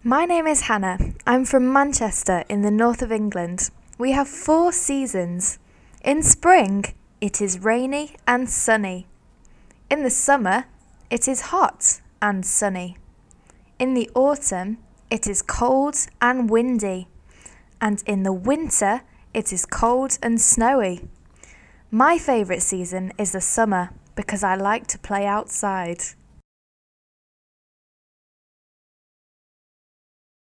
My name is Hannah. I'm from Manchester in the north of England. We have 4 seasons. In spring, it is rainy and sunny. In the summer, it is hot and sunny. In the autumn, it is cold and windy. And in the winter, it is cold and snowy. My favourite season is the summer because I like to play outside.